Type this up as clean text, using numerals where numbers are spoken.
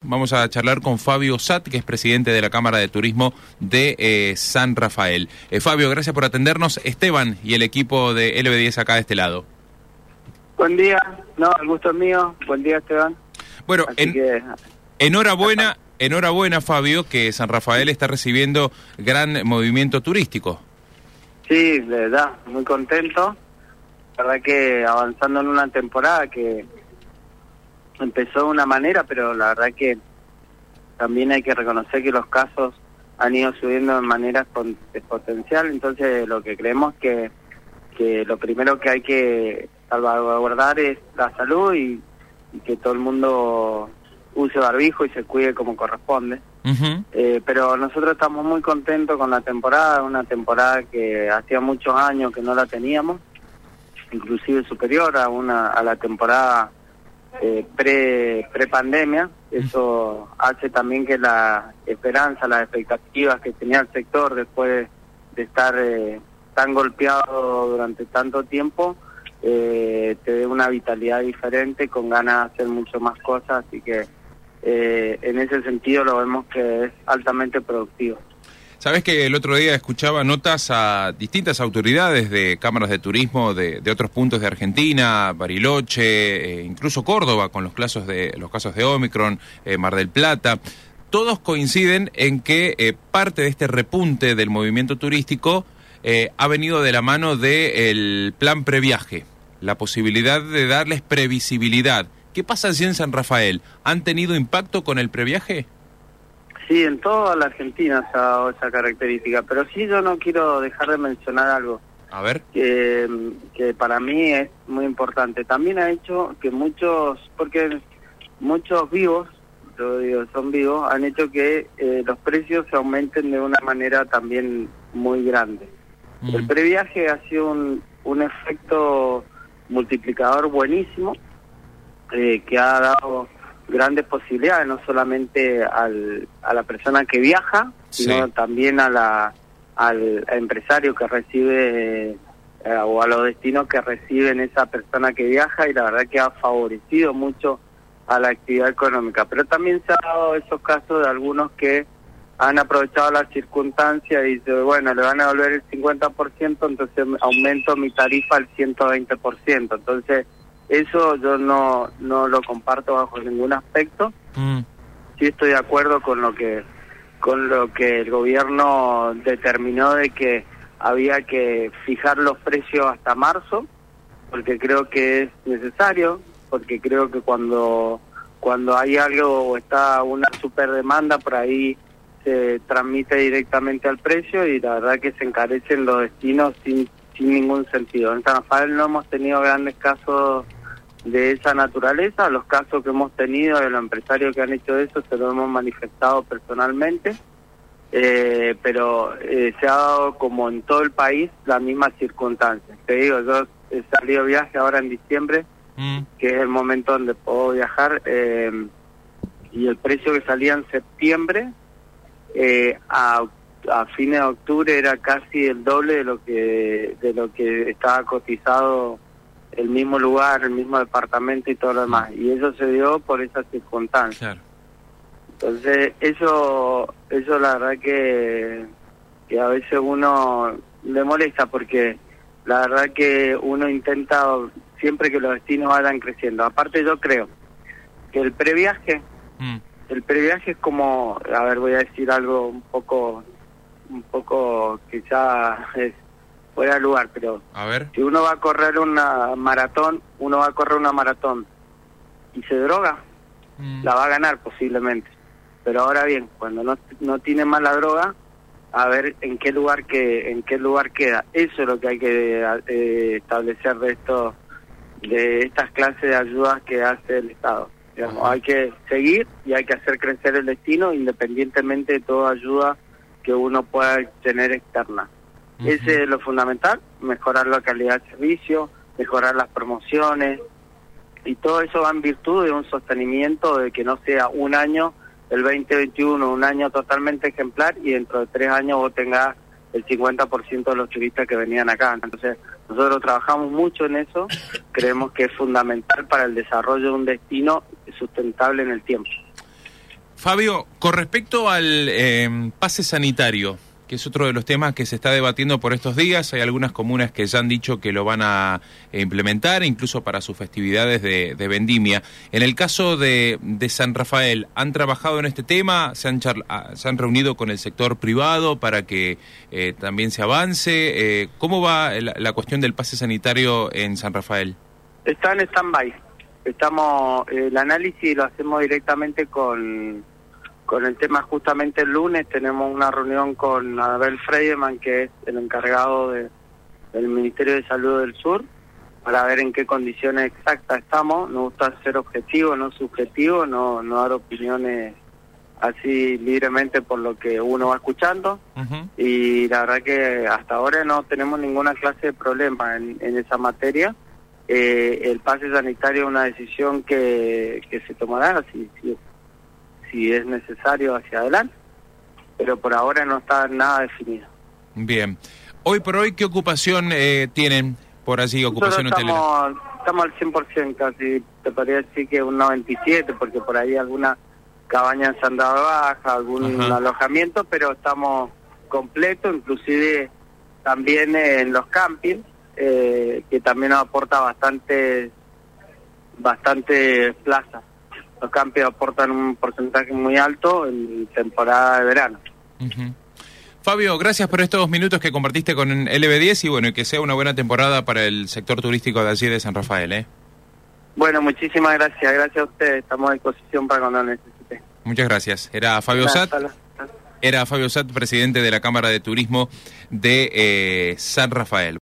Vamos a charlar con Fabio Sat, que es presidente de la Cámara de Turismo de San Rafael. Fabio, gracias por atendernos. Esteban y el equipo de LB10 acá de este lado. Buen día, no, el gusto es mío. Buen día, Esteban. Bueno, enhorabuena, Fabio, que San Rafael está recibiendo gran movimiento turístico. Sí, de verdad, muy contento. La verdad que avanzando en una temporada que empezó de una manera, pero la verdad que también hay que reconocer que los casos han ido subiendo de manera exponencial. Entonces lo que creemos que lo primero que hay que salvaguardar es la salud y que todo el mundo use barbijo y se cuide como corresponde. Uh-huh. Pero nosotros estamos muy contentos con la temporada, una temporada que hacía muchos años que no la teníamos, inclusive superior a la temporada pre-pandemia. Eso hace también que la esperanza, las expectativas que tenía el sector después de estar tan golpeado durante tanto tiempo, te dé una vitalidad diferente, con ganas de hacer mucho más cosas, así que en ese sentido lo vemos que es altamente productivo. Sabés que el otro día escuchaba notas a distintas autoridades de cámaras de turismo de otros puntos de Argentina, Bariloche, incluso Córdoba, con los casos de Omicron, Mar del Plata. Todos coinciden en que parte de este repunte del movimiento turístico ha venido de la mano del plan previaje, la posibilidad de darles previsibilidad. ¿Qué pasa así en San Rafael? ¿Han tenido impacto con el previaje? Sí, en toda la Argentina se ha dado esa característica, pero sí yo no quiero dejar de mencionar algo. A ver. Que para mí es muy importante. También ha hecho que muchos vivos, yo digo, son vivos, han hecho que los precios se aumenten de una manera también muy grande. El previaje ha sido un efecto multiplicador buenísimo, que ha dado grandes posibilidades, no solamente a la persona que viaja, sino también al empresario que recibe o a los destinos que reciben esa persona que viaja, y la verdad que ha favorecido mucho a la actividad económica. Pero también se ha dado esos casos de algunos que han aprovechado la circunstancia y dicen, bueno, le van a devolver el 50%, entonces aumento mi tarifa al 120%. Entonces eso yo no lo comparto bajo ningún aspecto. Sí estoy de acuerdo con lo que el gobierno determinó, de que había que fijar los precios hasta marzo, porque creo que es necesario, porque creo que cuando hay algo o está una superdemanda, por ahí se transmite directamente al precio y la verdad que se encarecen los destinos sin ningún sentido. En San Rafael no hemos tenido grandes casos de esa naturaleza. Los casos que hemos tenido de los empresarios que han hecho eso se lo hemos manifestado personalmente, pero se ha dado como en todo el país la misma circunstancia. Te digo, yo he salido de viaje ahora en diciembre, que es el momento donde puedo viajar, y el precio que salía en septiembre a fines de octubre era casi el doble de lo que estaba cotizado el mismo lugar, el mismo departamento y todo lo demás, y eso se dio por esa circunstancia. Claro. Entonces eso la verdad que a veces uno le molesta, porque la verdad que uno intenta siempre que los destinos vayan creciendo. Aparte yo creo que el previaje es como, a ver, voy a decir algo un poco quizás es fuera de lugar, pero a ver, si uno va a correr una maratón y se droga, la va a ganar posiblemente. Pero ahora bien, cuando no tiene más la droga, a ver en qué lugar queda. Eso es lo que hay que establecer de estas clases de ayudas que hace el Estado. Digamos, hay que seguir y hay que hacer crecer el destino independientemente de toda ayuda que uno pueda tener externa. Ese es lo fundamental, mejorar la calidad del servicio, mejorar las promociones, y todo eso va en virtud de un sostenimiento de que no sea un año, el 2021, un año totalmente ejemplar, y dentro de 3 años vos tengas el 50% de los turistas que venían acá. Entonces nosotros trabajamos mucho en eso, creemos que es fundamental para el desarrollo de un destino sustentable en el tiempo. Fabio, con respecto al pase sanitario, que es otro de los temas que se está debatiendo por estos días, hay algunas comunas que ya han dicho que lo van a implementar, incluso para sus festividades de vendimia. En el caso de San Rafael, ¿han trabajado en este tema? ¿Se han reunido con el sector privado para que también se avance? ¿Cómo va la cuestión del pase sanitario en San Rafael? Está en stand-by. El análisis lo hacemos directamente con el tema. Justamente el lunes tenemos una reunión con Abel Freidemann, que es el encargado del Ministerio de Salud del Sur, para ver en qué condiciones exactas estamos. Nos gusta ser objetivo, no subjetivo, no dar opiniones así libremente por lo que uno va escuchando. Uh-huh. Y la verdad que hasta ahora no tenemos ninguna clase de problema en esa materia. El pase sanitario es una decisión que se tomará si es necesario hacia adelante, pero por ahora no está nada definido. Bien. Hoy por hoy, ¿qué ocupación tienen por allí? ¿Ocupación hotelera? Estamos al 100% casi, te podría decir que un 97%, porque por ahí alguna cabaña se han dado baja, algún alojamiento, pero estamos completos, inclusive también en los campings, que también nos aporta bastante plazas. Los campings aportan un porcentaje muy alto en temporada de verano. Uh-huh. Fabio, gracias por estos minutos que compartiste con LB10 y bueno, y que sea una buena temporada para el sector turístico de allí de San Rafael. Bueno, muchísimas gracias. Gracias a ustedes. Estamos a disposición para cuando necesite. Muchas gracias. Era Fabio Satt, presidente de la Cámara de Turismo de San Rafael.